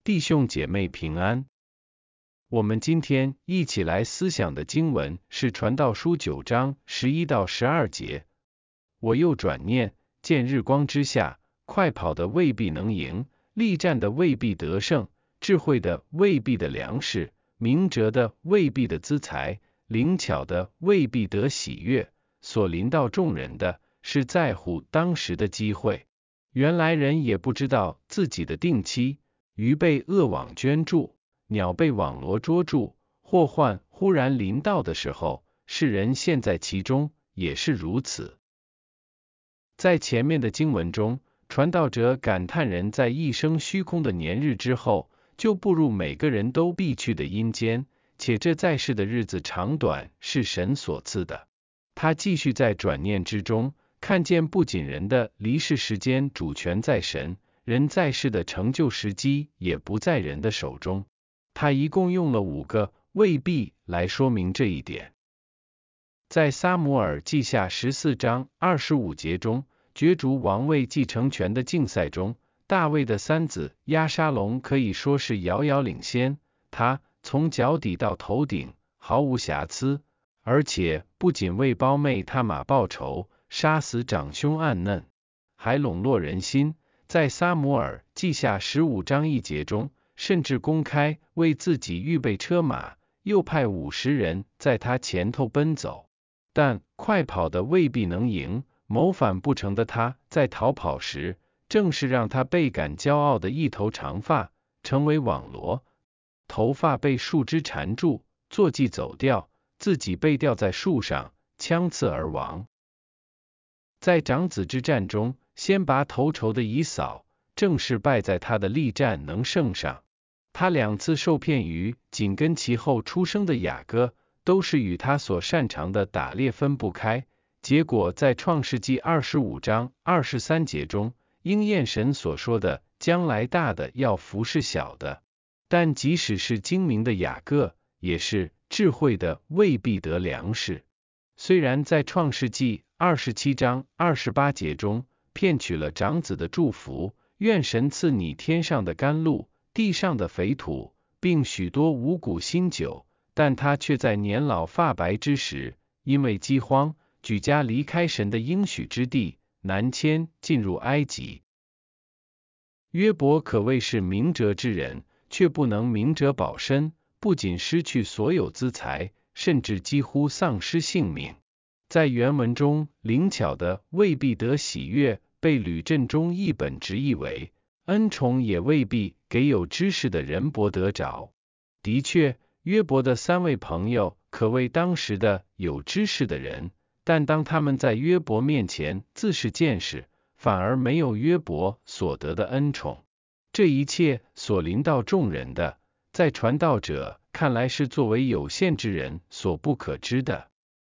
弟兄姐妹平安。我们今天一起来思想的经文是传道书9章11到12节。我又转念，见日光之下，快跑的未必能赢，力战的未必得胜，智慧的未必的粮食，明哲的未必的资财，灵巧的未必得喜悦，所临到众人的是在乎当时的机会。原来人也不知道自己的定期，鱼被恶网圈住，鸟被网罗捉住，祸患忽然临到的时候，世人陷在其中，也是如此。在前面的经文中，传道者感叹人在一生虚空的年日之后，就步入每个人都必去的阴间，且这在世的日子长短是神所赐的。他继续在转念之中，看见不仅人的离世时间主权在神，人在世的成就时机也不在人的手中。他一共用了5个未必来说明这一点。在撒母耳记下14章25节中，角逐王位继承权的竞赛中，大卫的3子押沙龙可以说是遥遥领先，他从脚底到头顶毫无瑕疵，而且不仅为胞妹他玛报仇，杀死长兄暗嫩，还笼络人心。在撒母耳记下15章1节中，甚至公开为自己预备车马，又派50人在他前头奔走。但快跑的未必能赢，谋反不成的他在逃跑时，正是让他倍感骄傲的一头长发成为网罗，头发被树枝缠住，坐骑走掉，自己被吊在树上，枪刺而亡。在长子之战中，先拔头筹的以扫，正是败在他的力战能胜上。他2次受骗于紧跟其后出生的雅各，都是与他所擅长的打猎分不开。结果在创世纪25章23节中，应验神所说的，将来大的要服侍小的。但即使是精明的雅各，也是智慧的未必得粮食。虽然在创世纪27章28节中，骗取了长子的祝福，愿神赐你天上的甘露，地上的肥土，并许多五谷新酒，但他却在年老发白之时，因为饥荒，举家离开神的应许之地，南迁进入埃及。约伯可谓是明哲之人，却不能明哲保身，不仅失去所有资财，甚至几乎丧失性命。在原文中，灵巧的未必得喜悦，被吕振中译本直译为恩宠也未必给有知识的人博得着。的确，约伯的3位朋友可谓当时的有知识的人，但当他们在约伯面前自是见识，反而没有约伯所得的恩宠。这一切所临到众人的，在传道者看来是作为有限之人所不可知的。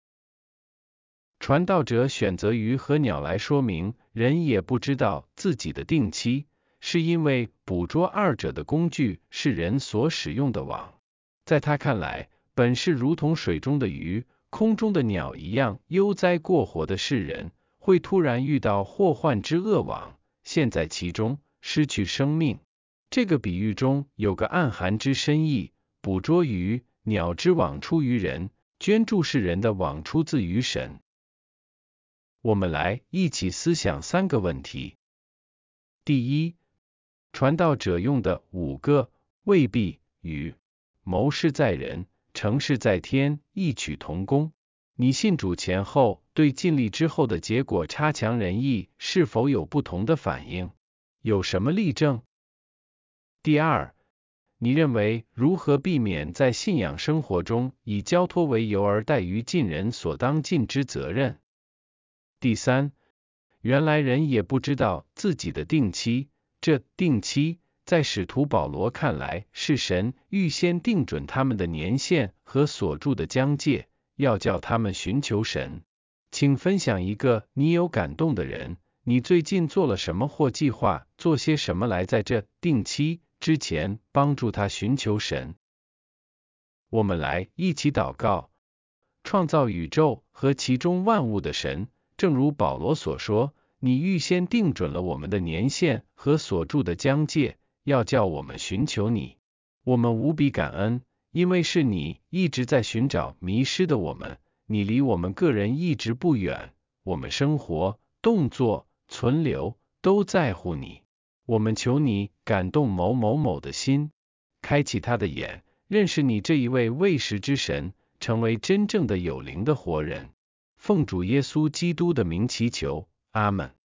传道者选择鱼和鸟来说明人也不知道自己的定期，是因为捕捉2者的工具是人所使用的网。在他看来，本是如同水中的鱼、空中的鸟一样悠哉过活的世人，会突然遇到祸患之恶网，陷在其中，失去生命。这个比喻中有个暗含之深意，捕捉鱼、鸟之网出于人，捐助世人的网出自于神。我们来一起思想3个问题。第一，传道者用的5个未必与谋事在人，成事在天异曲同工。你信主前后对尽力之后的结果差强人意，是否有不同的反应？有什么例证？第二，你认为如何避免在信仰生活中以交托为由而怠于尽人所当尽之责任？第三，原来人也不知道自己的定期，这定期在使徒保罗看来是神预先定准他们的年限和所住的疆界，要叫他们寻求神。请分享一个你有感动的人，你最近做了什么或计划做些什么来在这定期之前帮助他寻求神。我们来一起祷告。创造宇宙和其中万物的神，正如保罗所说，你预先定准了我们的年限和所住的疆界， 要叫我们寻求你。我们无比感恩，因为是你一直在寻找迷失的我们，你离我们个人一直不远，我们生活、动作、存留都在乎你。我们求你感动某某某的心，开启他的眼，认识你这一位未识之神，成为真正的有灵的活人。奉主耶稣基督的名祈求，阿们。